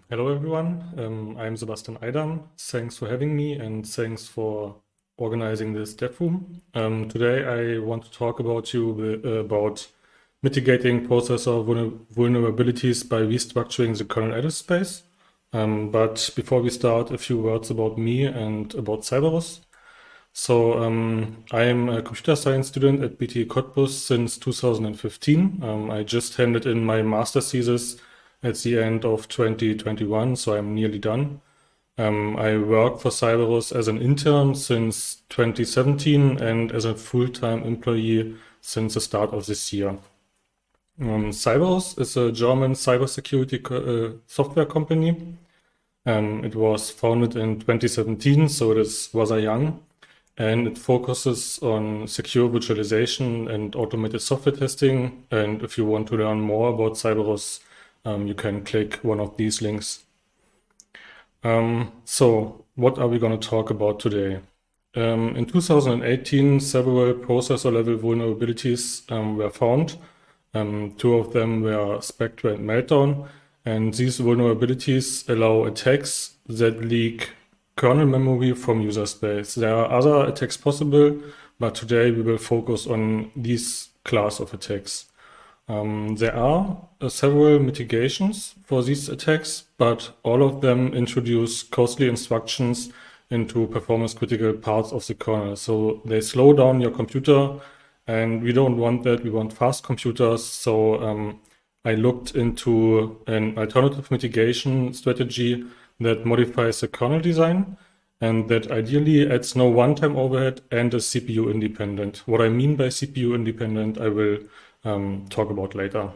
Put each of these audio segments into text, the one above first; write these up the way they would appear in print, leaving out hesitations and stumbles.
Hello everyone, I'm Sebastian Eidam. Thanks for having me and thanks for organizing this dev room. Today I want to talk about mitigating processor vulnerabilities by restructuring the kernel address space. But before we start, a few words about me and about Cyberus. I am a computer science student at BTU Cottbus since 2015. I just handed in my master's thesis at the end of 2021, so I'm nearly done. I work for Cyberus as an intern since 2017 and as a full-time employee since the start of this year. Cyberus is a German cybersecurity software company. It was founded in 2017, so it is rather young, and it focuses on secure virtualization and automated software testing. And if you want to learn more about Cyberus, you can click one of these links. So what are we going to talk about today? In 2018, several processor level vulnerabilities were found. Two of them were Spectre and Meltdown, and these vulnerabilities allow attacks that leak kernel memory from user space. There are other attacks possible, but today we will focus on this class of attacks. There are several mitigations for these attacks, but all of them introduce costly instructions into performance critical parts of the kernel. So they slow down your computer, and we don't want that. We want fast computers. So I looked into an alternative mitigation strategy that modifies the kernel design and that ideally adds no one-time overhead and is CPU independent. What I mean by CPU independent, I will talk about later.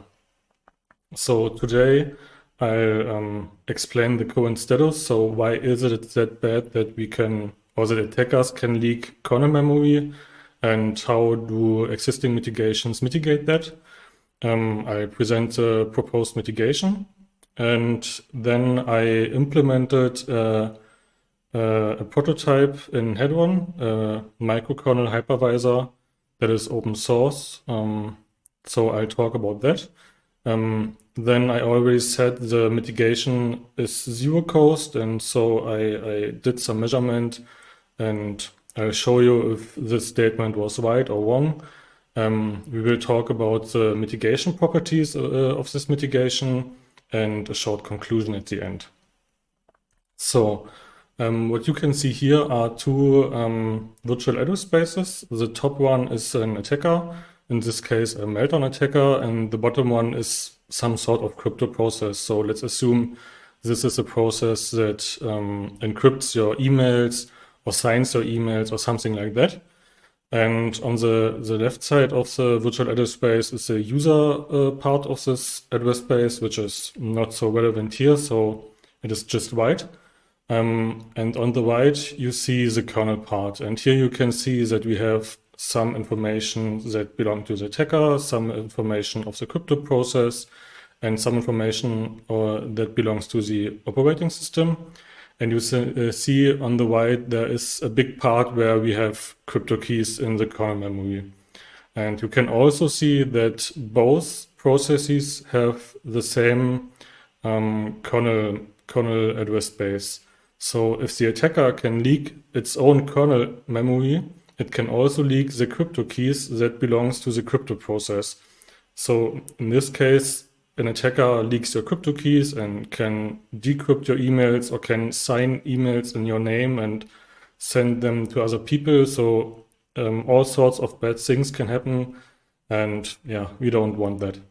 So today I'll explain the current status. So why is it that bad that we can, or that attackers can leak kernel memory, and how do existing mitigations mitigate that? I present the proposed mitigation, and then I implemented a prototype in Hedron, a microkernel hypervisor that is open source. So I'll talk about that. Then I already said the mitigation is zero cost, and so I did some measurement, and I'll show you if this statement was right or wrong. We will talk about the mitigation properties of this mitigation and a short conclusion at the end. So what you can see here are two virtual address spaces. The top one is an attacker, in this case a Meltdown attacker, and the bottom one is some sort of crypto process. So let's assume this is a process that encrypts your emails or signs your emails or something like that. And on the left side of the virtual address space is the user part of this address space, which is not so relevant here, so it is just white. And on the right, you see the kernel part. And here you can see that we have some information that belong to the attacker, some information of the crypto process, and some information that belongs to the operating system. And you see on the right, there is a big part where we have crypto keys in the kernel memory. And you can also see that both processes have the same kernel address space. So if the attacker can leak its own kernel memory, it can also leak the crypto keys that belongs to the crypto process. So in this case, an attacker leaks your crypto keys and can decrypt your emails or can sign emails in your name and send them to other people. So all sorts of bad things can happen. And yeah, we don't want that.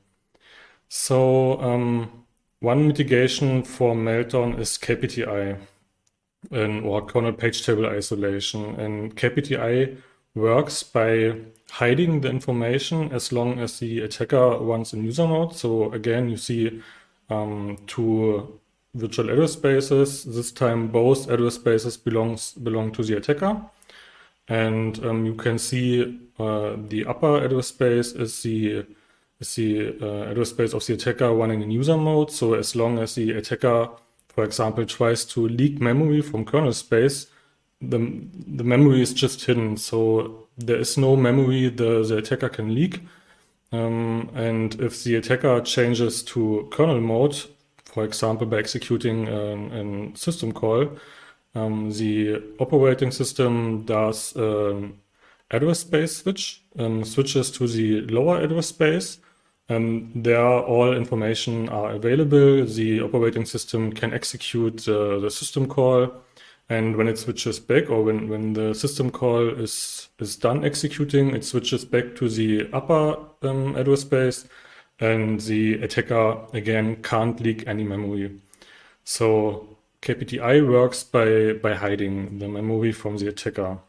So one mitigation for Meltdown is KPTI, or kernel page table isolation. And KPTI works by hiding the information as long as the attacker runs in user mode. So again, you see two virtual address spaces. This time both address spaces belong to the attacker. And you can see the upper address space is the address space of the attacker running in user mode. So as long as the attacker, for example, tries to leak memory from kernel space, the memory is just hidden. So there is no memory the attacker can leak. And if the attacker changes to kernel mode for example, by executing a system call. The operating system does address space switch, switches to the lower address space. There all information are available. The operating system can execute the system call, and when it switches back, or when the system call is done executing, it switches back to the upper address space, and the attacker again can't leak any memory. So KPTI works by hiding the memory from the attacker.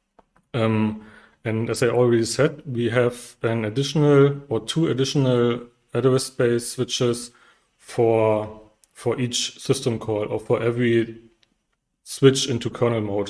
And as I already said, we have an additional or two additional address space switches for each system call, or for every switch into kernel mode.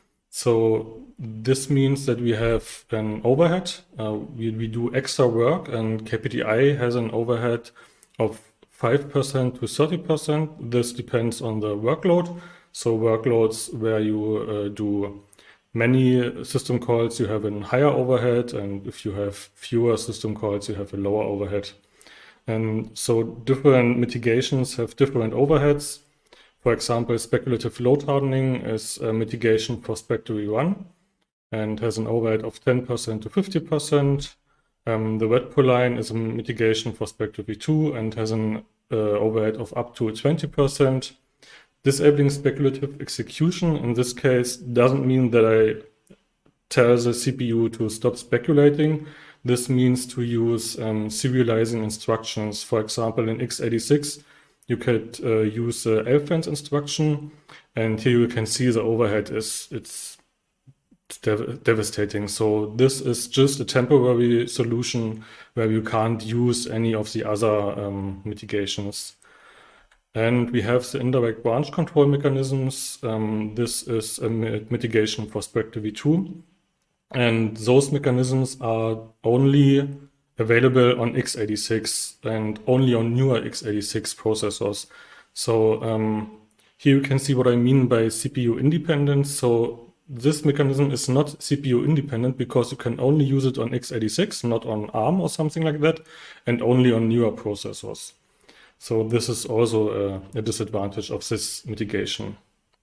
So this means that we have an overhead. We do extra work, and KPTI has an overhead of 5% to 30%. This depends on the workload. So workloads where you do many system calls, you have a higher overhead, and if you have fewer system calls, you have a lower overhead. And so different mitigations have different overheads. For example, speculative load hardening is a mitigation for SPECtory1 and has an overhead of 10% to 50%. The Redpool line is a mitigation for SPECtory2 and has an overhead of up to 20%. Disabling speculative execution in this case doesn't mean that I tell the CPU to stop speculating. This means to use serializing instructions. For example, in x86, you could use the LFENCE instruction, and here you can see the overhead it's devastating. So this is just a temporary solution where you can't use any of the other mitigations. And we have the indirect branch control mechanisms. This is a mitigation for SPECtory2. And those mechanisms are only available on x86 and only on newer x86 processors. So here you can see what I mean by CPU independence. So this mechanism is not CPU independent because you can only use it on x86, not on ARM or something like that, and only on newer processors. So this is also a disadvantage of this mitigation.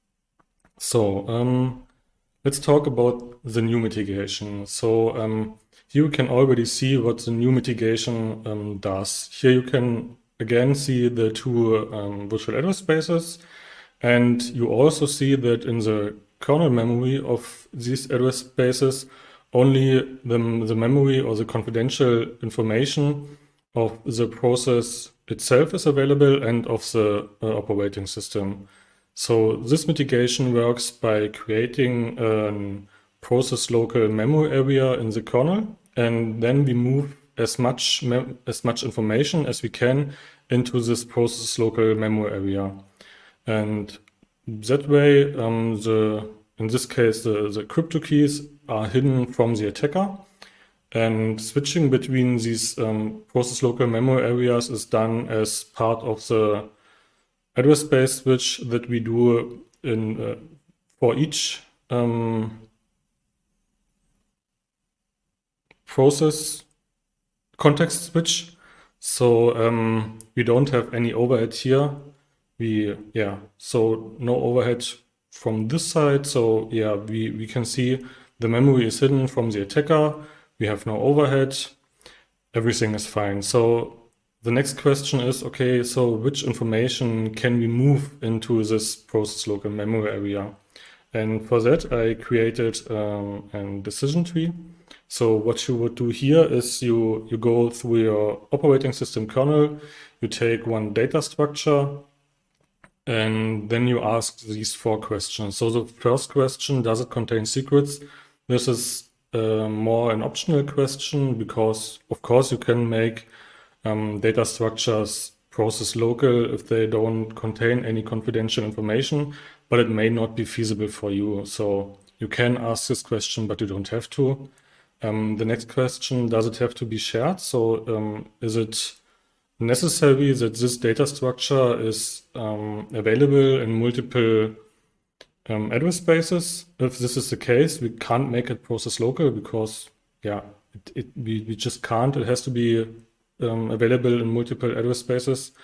So let's talk about the new mitigation. So here you can already see what the new mitigation does. Here you can again see the two virtual address spaces, and you also see that in the kernel memory of these address spaces, only the memory or the confidential information of the process itself is available and of the operating system. So this mitigation works by creating a process local memory area in the kernel, and then we move as much information as we can into this process local memory area. And that way, in this case, the crypto keys are hidden from the attacker. And switching between these process local memory areas is done as part of the address space switch that we do for each process context switch. So we don't have any overhead here. So no overhead from this side. So yeah, we can see the memory is hidden from the attacker. We have no overhead. Everything is fine. So the next question is, okay, so which information can we move into this process local memory area? And for that, I created a decision tree. So what you would do here is you go through your operating system kernel, you take one data structure, and then you ask these 4 questions. So the first question, does it contain secrets? This is more an optional question because, of course, you can make data structures process local if they don't contain any confidential information, but it may not be feasible for you. So you can ask this question, but you don't have to. The next question, does it have to be shared? So is it necessary that this data structure is available in multiple address spaces? If this is the case, we can't make it process local because, we just can't. It has to be available in multiple address spaces.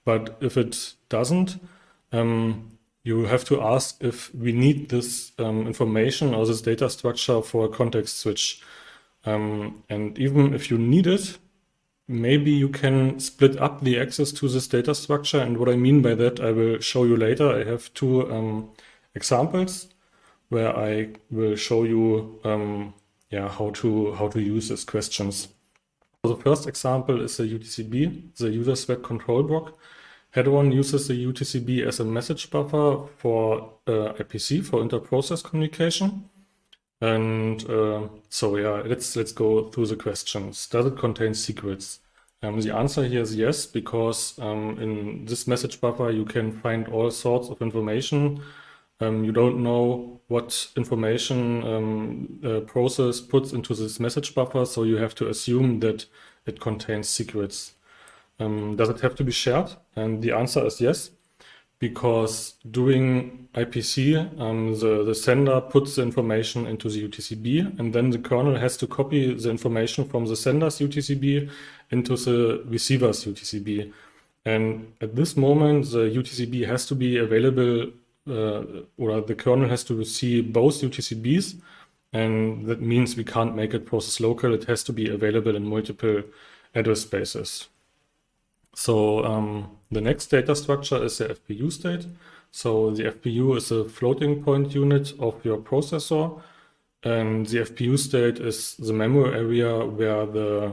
But if it doesn't, you have to ask if we need this information or this data structure for a context switch. And even if you need it, maybe you can split up the access to this data structure. And what I mean by that, I will show you later. I have two examples where I will show you how to use these questions. So the first example is the UTCB, the user thread control block. Hedron uses the UTCB as a message buffer for IPC, for inter-process communication. And let's go through the questions. Does it contain secrets? The answer here is yes, because in this message buffer you can find all sorts of information. You don't know what information the process puts into this message buffer, so you have to assume that it contains secrets. Does it have to be shared? And the answer is yes, because during IPC, the sender puts the information into the UTCB, and then the kernel has to copy the information from the sender's UTCB into the receiver's UTCB. And at this moment, the UTCB has to be available, or the kernel has to see both UTCBs, and that means we can't make it process local. It has to be available in multiple address spaces. So the next data structure is the FPU state. So the FPU is a floating point unit of your processor, and the FPU state is the memory area where the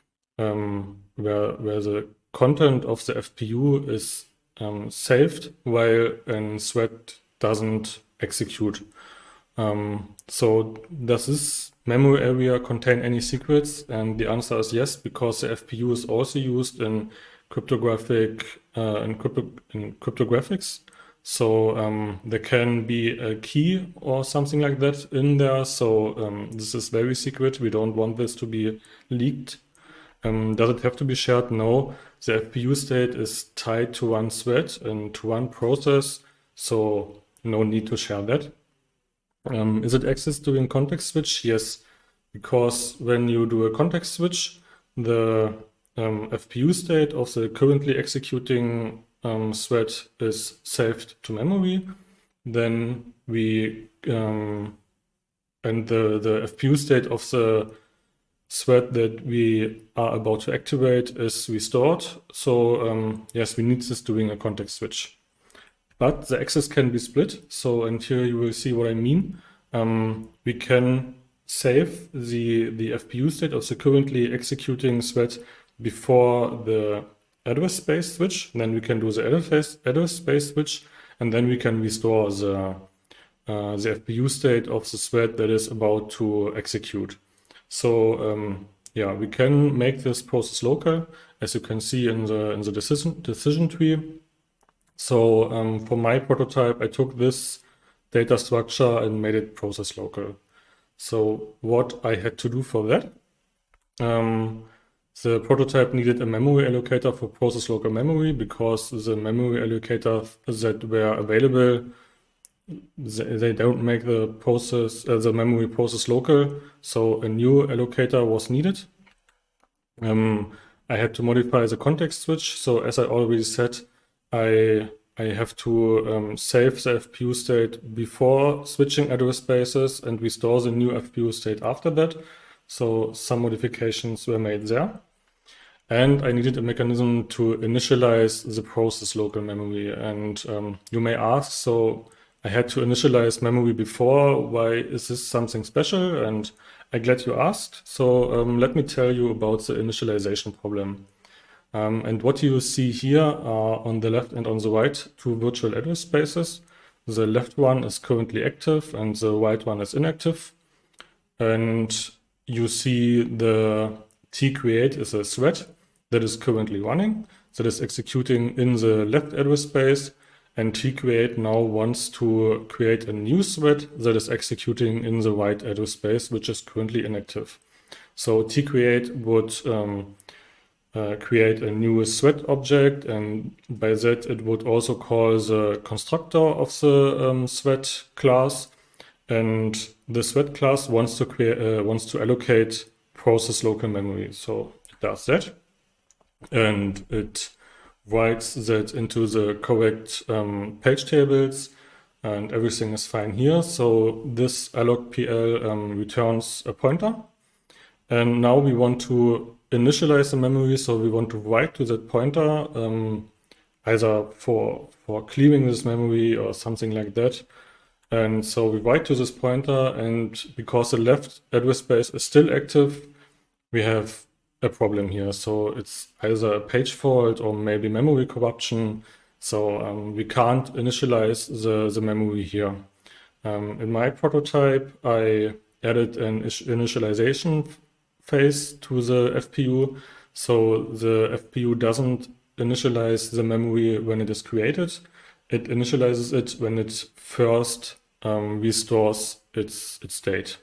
content of the FPU is saved while a thread doesn't execute. So does this memory area contain any secrets? And the answer is yes, because the FPU is also used in cryptographics. So there can be a key or something like that in there. So this is very secret. We don't want this to be leaked. Does it have to be shared? No. The FPU state is tied to one thread and to one process, so no need to share that. Is it accessed during context switch? Yes, because when you do a context switch, the FPU state of the currently executing thread is saved to memory. Then we and the FPU state of the thread that we are about to activate is restored. So yes, we need this during a context switch. But the access can be split. So, and here you will see what I mean. We can save the FPU state of the currently executing thread before the address space switch. Then we can do the address space switch, and then we can restore the FPU state of the thread that is about to execute. So yeah, we can make this process local, as you can see in the decision tree. So for my prototype, I took this data structure and made it process local. So what I had to do for that, the prototype needed a memory allocator for process local memory, because the memory allocators that were available, they don't make the memory process local. So a new allocator was needed. I had to modify the context switch. So as I already said, I have to save the FPU state before switching address spaces and restore the new FPU state after that. So some modifications were made there. And I needed a mechanism to initialize the process local memory. And you may ask, so I had to initialize memory before. Why is this something special? And I'm glad you asked. So let me tell you about the initialization problem. And what you see here are on the left and on the right, two virtual address spaces. The left one is currently active and the right one is inactive. And you see the tcreate is a thread that is currently running, that is executing in the left address space. And tcreate now wants to create a new thread that is executing in the right address space, which is currently inactive. So tcreate would create a new thread object, and by that it would also call the constructor of the thread class. And the thread class wants to allocate process local memory. So it does that, and it writes that into the correct page tables, and everything is fine here. So this allocpl returns a pointer. And now we want to initialize the memory, so we want to write to that pointer, either for clearing this memory or something like that. And so we write to this pointer, and because the left address space is still active, we have a problem here. So it's either a page fault or maybe memory corruption. So we can't initialize the memory here. In my prototype, I added an initialization phase to the FPU. So the FPU doesn't initialize the memory when it is created. It initializes it when it first restores its state.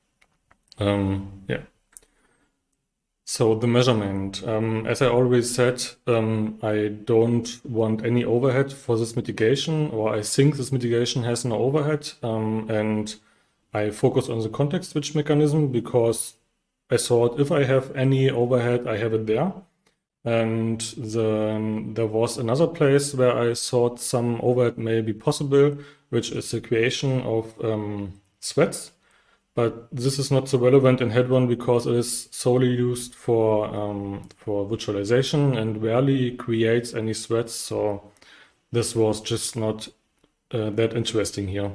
Yeah. So the measurement, as I already said, I don't want any overhead for this mitigation, or I think this mitigation has no overhead, and I focus on the context switch mechanism because I thought if I have any overhead, I have it there. And there was another place where I thought some overhead may be possible, which is the creation of threads. But this is not so relevant in Hadron because it is solely used for virtualization and rarely creates any threads. So this was just not that interesting here.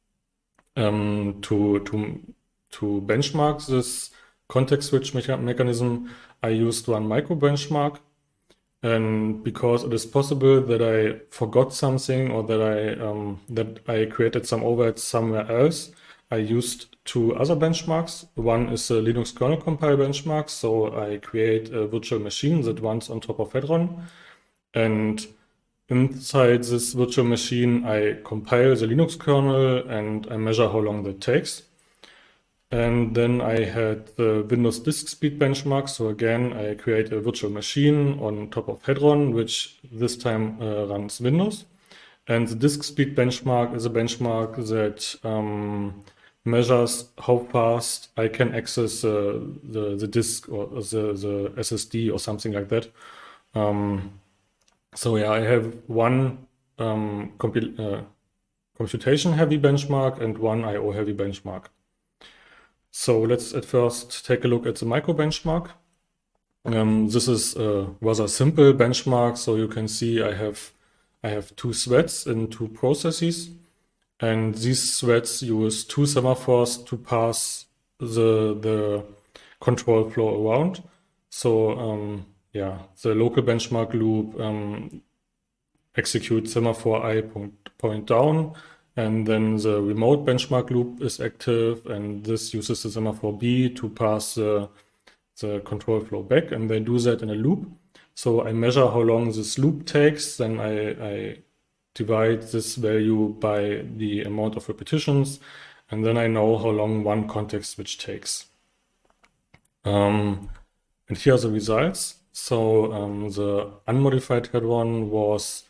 To benchmark this context switch mechanism, I used one micro benchmark. And because it is possible that I forgot something or that I created some overhead somewhere else, I used two other benchmarks. One is a Linux kernel compile benchmark. So I create a virtual machine that runs on top of Hadron. And inside this virtual machine, I compile the Linux kernel and I measure how long that takes. And then I had the Windows disk speed benchmark. So again, I create a virtual machine on top of Hadron, which this time runs Windows. And the disk speed benchmark is a benchmark that measures how fast I can access the disk or the SSD or something like that. So yeah, I have one computation-heavy benchmark and one I/O-heavy benchmark. So let's at first take a look at the micro benchmark. This is a rather simple benchmark. So you can see I have two threads in two processes. And these threads use two semaphores to pass the control flow around. So yeah, the local benchmark loop executes semaphore I point down, and then the remote benchmark loop is active, and this uses the semaphore B to pass the control flow back, and they do that in a loop. So I measure how long this loop takes, then I divide this value by the amount of repetitions, and then I know how long one context switch takes. And here are the results. So the unmodified Hadron was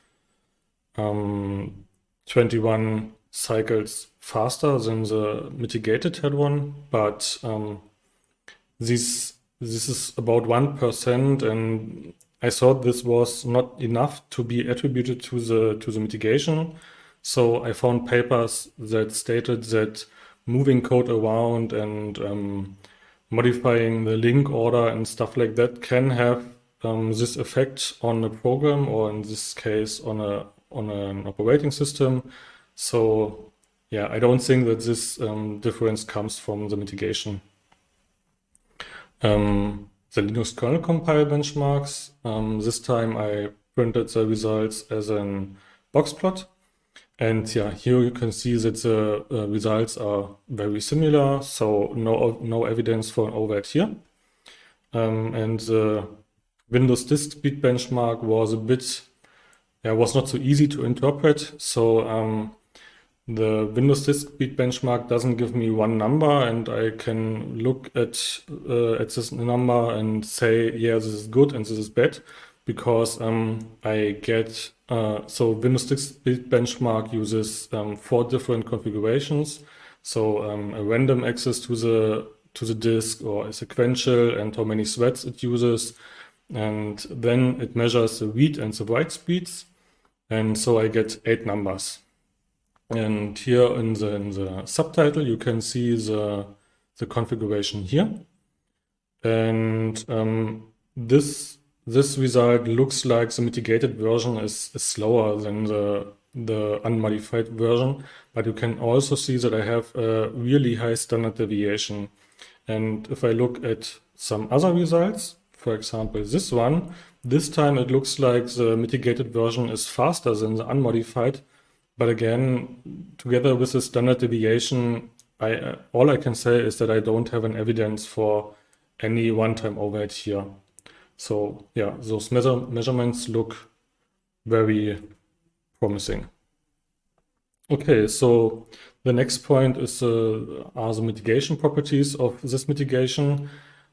21 cycles faster than the mitigated Hadron, but this is about 1%, and I thought this was not enough to be attributed to the mitigation. So I found papers that stated that moving code around and modifying the link order and stuff like that can have this effect on a program, or in this case on an operating system. So yeah, I don't think that this difference comes from the mitigation. The Linux kernel compile benchmarks. This time I printed the results as an box plot. And yeah, here you can see that the results are very similar. So no evidence for an overhead here. And the Windows disk speed benchmark was was not so easy to interpret. So the Windows disk speed benchmark doesn't give me one number, and I can look at this number and say, yeah, this is good and this is bad, because I get so Windows disk speed benchmark uses 4 different configurations. So a random access to the disk, or a sequential, and how many threads it uses. and then it measures the read and the write speeds, and so I get 8 numbers. And here in the subtitle, you can see the configuration here. And this result looks like the mitigated version is slower than the unmodified version, but you can also see that I have a really high standard deviation. And if I look at some other results, for example, this one, this time it looks like the mitigated version is faster than the unmodified. But again, together with the standard deviation, all I can say is that I don't have an evidence for any one-time overhead here. So yeah, those measurements look very promising. Okay, so the next point is are the mitigation properties of this mitigation.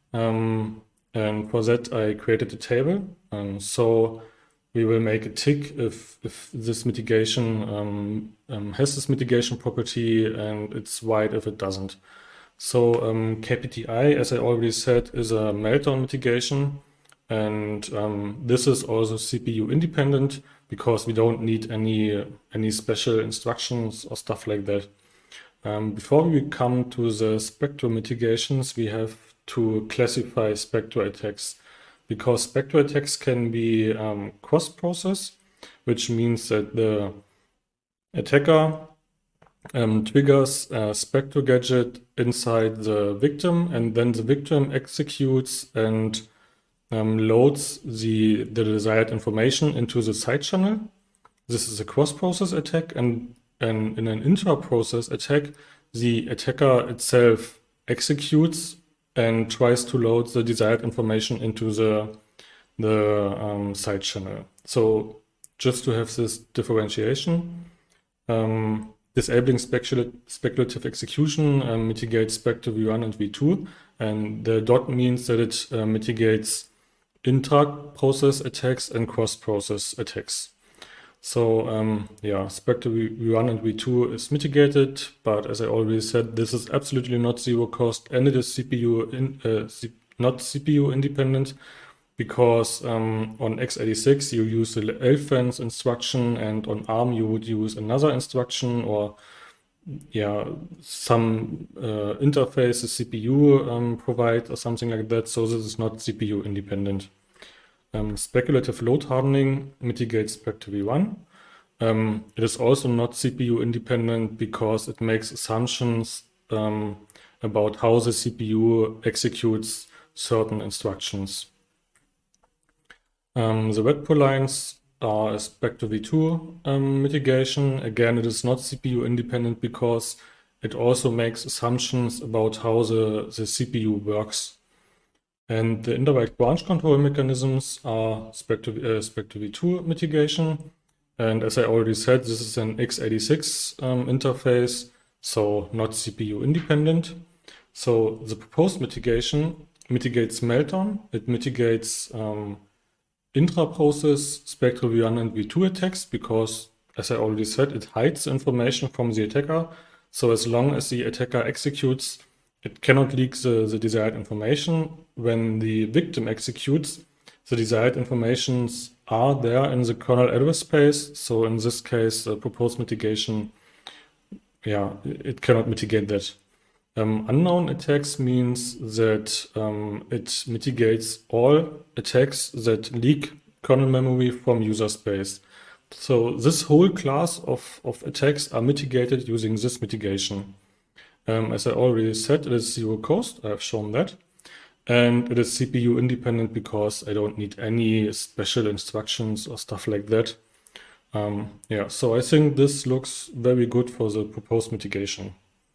And for that, I created a table. So we will make a tick if this mitigation has this mitigation property, and it's white if it doesn't. So KPTI, as I already said, is a meltdown mitigation, and this is also CPU independent because we don't need any special instructions or stuff like that. Before we come to the spectral mitigations, we have to classify spectral attacks, because spectral attacks can be cross-process, which means that the attacker triggers a spectral gadget inside the victim, and then the victim executes and loads the desired information into the side channel. This is a cross-process attack, and in an intra-process attack, the attacker itself executes and tries to load the desired information into the side channel. So just to have this differentiation, disabling speculative execution mitigates spectral V1 and V2, and the dot means that it mitigates intra-process attacks and cross-process attacks. So yeah, spectral V1 and V2 is mitigated, but as I already said, this is absolutely not zero cost, and it is not CPU independent, because on x86 you use the LFENCE instruction, and on ARM you would use another instruction, or yeah, some interface the CPU provides or something like that. So this is not CPU independent. Speculative load hardening mitigates spectral V1. It is also not CPU independent because it makes assumptions about how the CPU executes certain instructions. The red polines are a spectral V2 mitigation. Again, it is not CPU independent because it also makes assumptions about how the CPU works. And the indirect branch control mechanisms are spectral V2 mitigation. And as I already said, this is an x86 interface, so not CPU independent. So the proposed mitigation mitigates meltdown. It mitigates intra-process spectral V1 and V2 attacks because, as I already said, it hides information from the attacker. So as long as the attacker executes, it cannot leak the desired information. When the victim executes, the desired informations are there in the kernel address space. So in this case, the proposed mitigation, yeah, it cannot mitigate that. Unknown attacks means that it mitigates all attacks that leak kernel memory from user space. So this whole class of attacks are mitigated using this mitigation. As I already said, it is zero cost. I have shown that. And it is CPU independent because I don't need any special instructions or stuff like that. Yeah, so I think this looks very good for the proposed mitigation.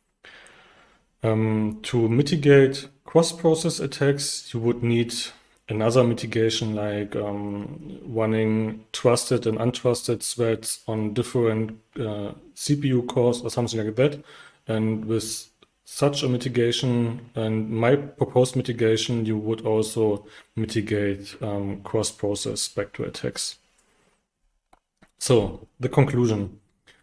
To mitigate cross-process attacks, you would need another mitigation like running trusted and untrusted threads on different CPU cores or something like that. And with such a mitigation and my proposed mitigation, you would also mitigate cross-process spectral attacks. So the conclusion.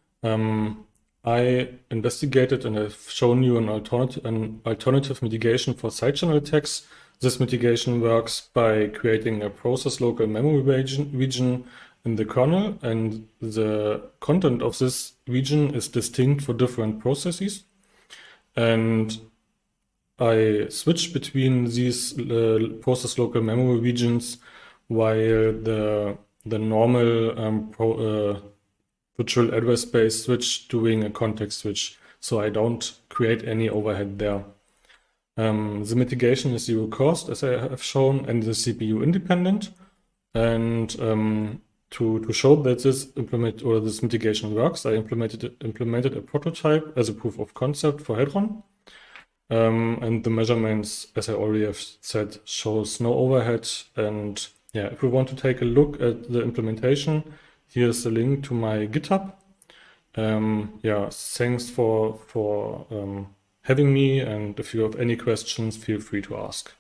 I investigated and I've shown you an alternative mitigation for side channel attacks This mitigation works by creating a process local memory region in the kernel, and the content of this region is distinct for different processes. And I switch between these process local memory regions while the normal virtual address space switch doing a context switch, so I don't create any overhead there. The mitigation is zero cost, as I have shown, and is CPU independent. And to show that this mitigation works, I implemented a prototype as a proof of concept for Hadron. And the measurements, as I already have said, shows no overhead. And yeah, if we want to take a look at the implementation, here's a link to my GitHub. Yeah, thanks for having me, and if you have any questions, feel free to ask.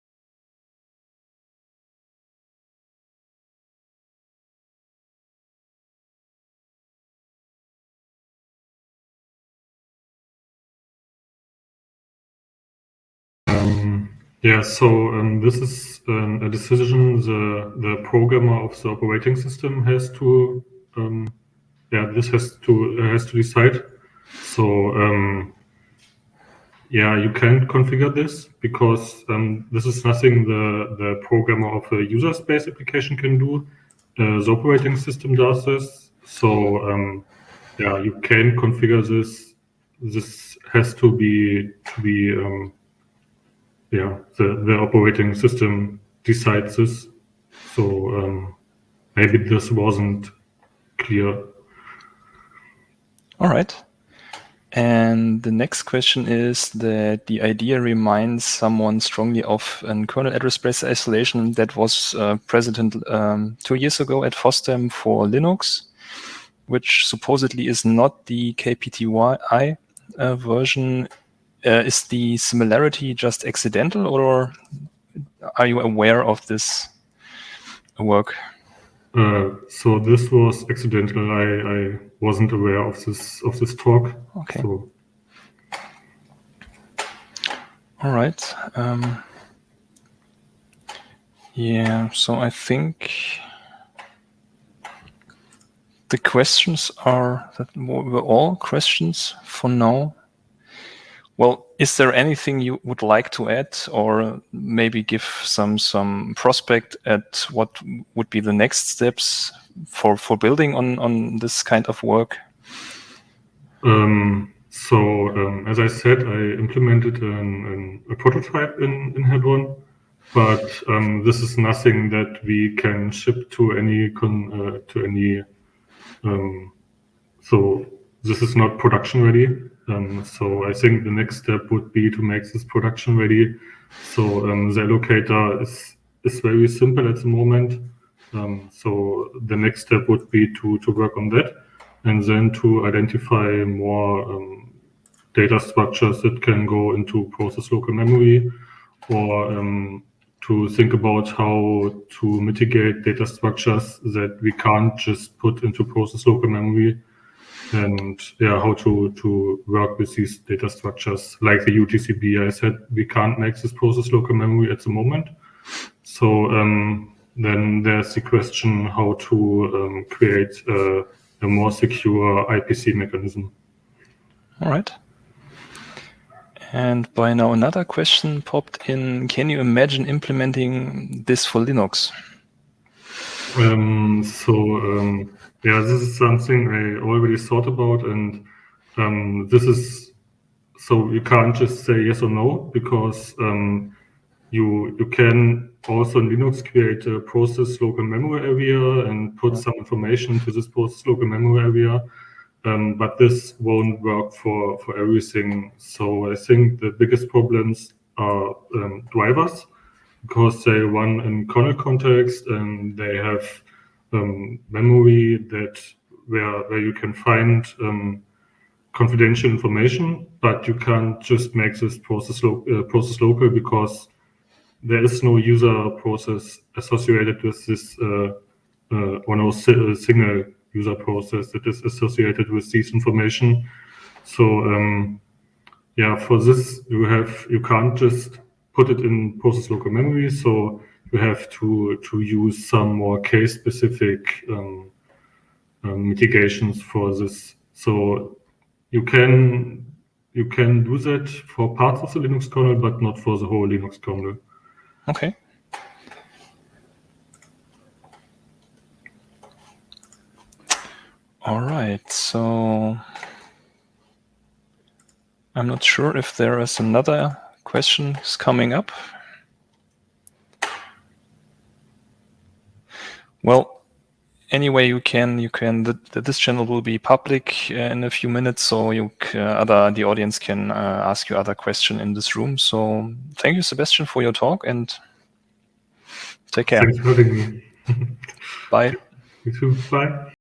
Yeah, so this is a decision the programmer of the operating system has to has to decide. So yeah, you can't configure this because this is nothing the programmer of a user space application can do. The operating system does this. So yeah, you can configure this. This has to be yeah, the operating system decides this. So maybe this wasn't clear. All right. And the next question is that the idea reminds someone strongly of a kernel address space isolation that was present 2 years ago at FOSDEM for Linux, which supposedly is not the KPTY version. Is the similarity just accidental, or are you aware of this work? So this was accidental. I wasn't aware of this talk. Okay. So. All right. Yeah. So I think the questions were all questions for now. Well, is there anything you would like to add, or maybe give some prospect at what would be the next steps for building on this kind of work? So as I said, I implemented a prototype in Hadron, but this is nothing that we can ship to any so this is not production ready. So I think the next step would be to make this production ready. So the allocator is very simple at the moment. So the next step would be to work on that, and then to identify more data structures that can go into process local memory, or to think about how to mitigate data structures that we can't just put into process local memory. And yeah, how to work with these data structures like the UTCB. I said we can't make this process local memory at the moment. So then there's the question how to create a more secure IPC mechanism. All right. And by now another question popped in. Can you imagine implementing this for Linux? Yeah, this is something I already thought about, and this is so you can't just say yes or no, because you can also in Linux create a process local memory area and put some information to this process local memory area, but this won't work for everything. So I think the biggest problems are drivers, because they run in kernel context and they have memory where you can find confidential information, but you can't just make this process local because there is no user process associated with this or no single user process that is associated with this information. So yeah, for this you can't just put it in process local memory, so you have to use some more case-specific mitigations for this. So you can do that for parts of the Linux kernel, but not for the whole Linux kernel. Okay. All right, so I'm not sure if there is another question coming up. Well, anyway, you can. This channel will be public in a few minutes, so the audience can ask you other question in this room. So thank you, Sebastian, for your talk, and take care. Thanks for having me. Bye. You too. Bye.